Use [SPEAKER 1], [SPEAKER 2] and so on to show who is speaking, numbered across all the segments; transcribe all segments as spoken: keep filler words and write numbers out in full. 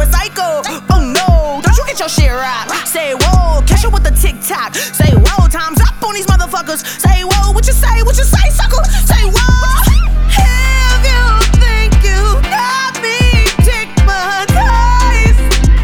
[SPEAKER 1] a psycho. Oh no, don't you get your shit right. Say whoa, catch you with the TikTok. Say whoa, time's up on these motherfuckers. Say whoa, what you say, what you say, sucker? Say whoa. If you think you got me stigmatized,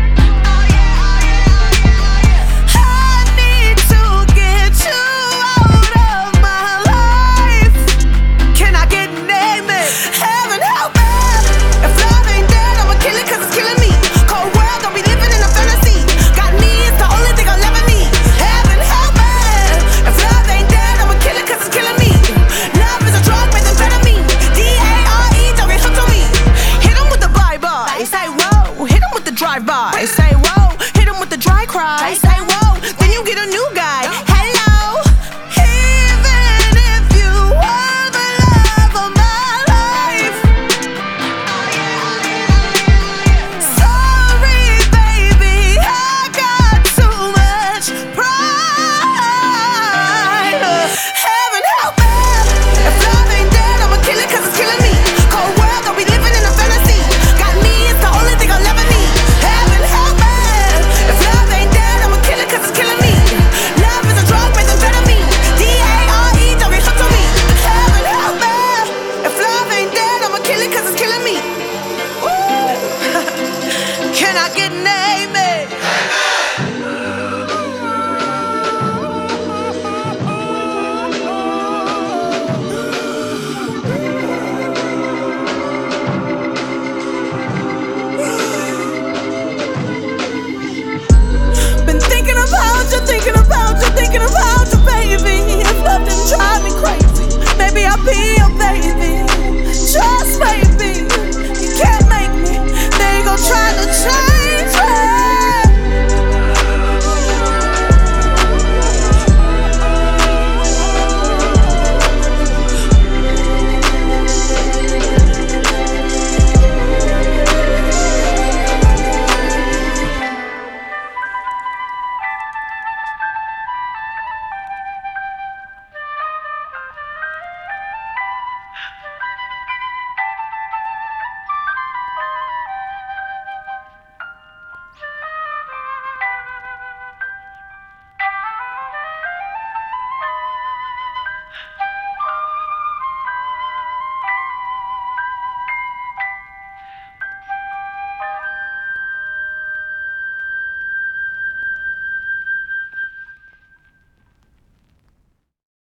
[SPEAKER 1] I need to get you out of my life. Can I get naked? Heaven help me. If love ain't dead, I'ma kill it cause it's killing me. Cold world, don't be living in a fantasy. Got me, it's the only thing I'll ever need. Heaven help me. If love ain't dead, I'ma kill it cause it's killing me. Love is a drug, methamphetamine. D A R E, don't get hooked on me. Hit him with the bye-bye. Say whoa. Hit him with the drive-by. Say whoa. Hit him with the dry cry. Say whoa. Then you get a new guy. Hello. Even if you were the love of my life. Sorry, baby, I got too much pride. Heaven help me. If love ain't dead, I'ma kill it cause it's killing me. Cold world, don't be living in a fantasy. Got me, it's the only thing I'll ever need. Heaven help me. If love ain't dead, I'ma kill it cause it's killing me. Love is a drug, methamphetamine. D A R E, don't get hooked on me. Heaven help me. If love ain't dead, I'ma kill it cause it's killing me. Ooh. Can I get naked?